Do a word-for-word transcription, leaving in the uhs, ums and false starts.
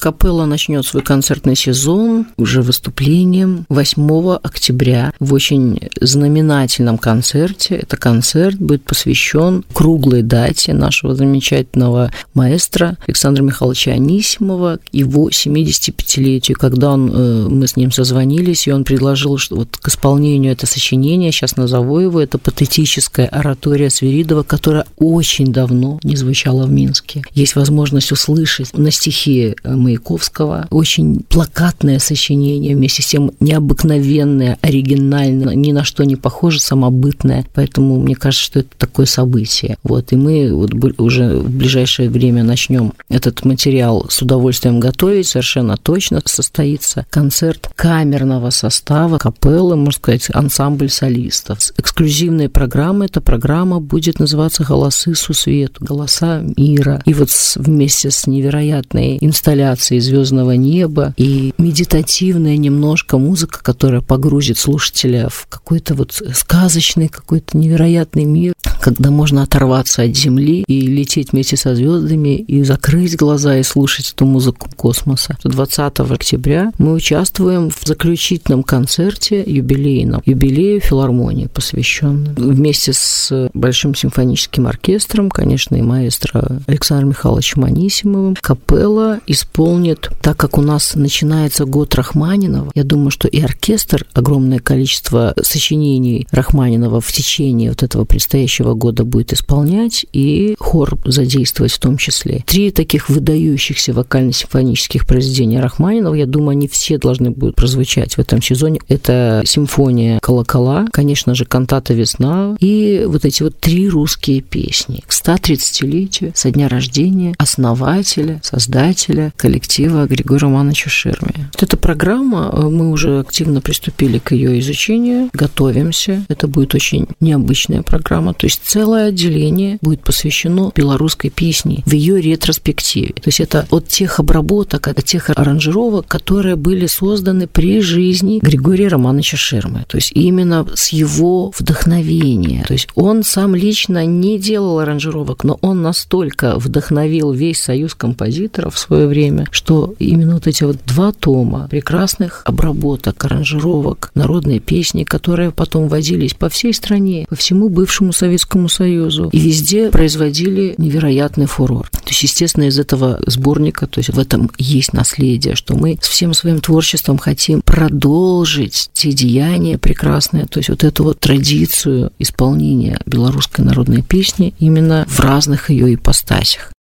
Капелла начнет свой концертный сезон уже выступлением восьмого октября в очень знаменательном концерте. Это концерт будет посвящен круглой дате нашего замечательного маэстро Александра Михайловича Анисимова, его семидесятипятилетию, когда он, мы с ним созвонились, и он предложил, что вот к исполнению это сочинение, сейчас назову его, это патетическая оратория Свиридова, которая очень давно не звучала в Минске. Есть возможность услышать на стихи Маяковского очень плакатное сочинение, вместе с тем необыкновенное, оригинальное, ни на что не похоже, самобытное. Поэтому мне кажется, что это такое событие. Вот. И мы вот уже в ближайшее время начнем этот материал с удовольствием готовить. Совершенно точно состоится концерт камерного состава капеллы, можно сказать, ансамбль солистов. Эксклюзивная программа. Эта программа будет называться «Голосы сусвету», «Голоса мира». И вот вместе с невероятной инсталляцией звездного неба и медитативная немножко музыка, которая погрузит слушателя в какой-то вот сказочный, какой-то невероятный мир, когда можно оторваться от земли и лететь вместе со звездами и закрыть глаза и слушать эту музыку космоса. двадцатого октября мы участвуем в заключительном концерте юбилейном, юбилею филармонии посвященном. Вместе с Большим симфоническим оркестром, конечно, и маэстро Александром Михайловичем Анисимовым, капелла исполнит, так как у нас начинается год Рахманинова, я думаю, что и оркестр, огромное количество сочинений Рахманинова в течение вот этого предстоящего года будет исполнять, и хор задействовать в том числе. Три таких выдающихся вокально-симфонических произведения Рахманинова, я думаю, они все должны будут прозвучать в этом сезоне. Это симфония «Колокола», конечно же, кантата «Весна» и вот эти вот три русские песни к ста тридцатилетию со дня рождения основателя, создателя коллектива Григория Романовича Ширмия. Вот эта программа, мы уже активно приступили к ее изучению, готовимся. Это будет очень необычная программа, то есть целое отделение будет посвящено белорусской песне в ее ретроспективе. То есть это от тех обработок, от тех аранжировок, которые были созданы при жизни Григория Романовича Ширмы. То есть именно с его вдохновения. То есть он сам лично не делал аранжировок, но он настолько вдохновил весь союз композиторов в свое время, что именно вот эти вот два тома прекрасных обработок, аранжировок, народной песни, которые потом водились по всей стране, по всему бывшему Советскому Союзу, и везде производили невероятный фурор. То есть, естественно, из этого сборника, то есть в этом есть наследие, что мы с всем своим творчеством хотим продолжить те деяния прекрасные, то есть вот эту вот традицию исполнения белорусской народной песни именно в разных ее ипостасях.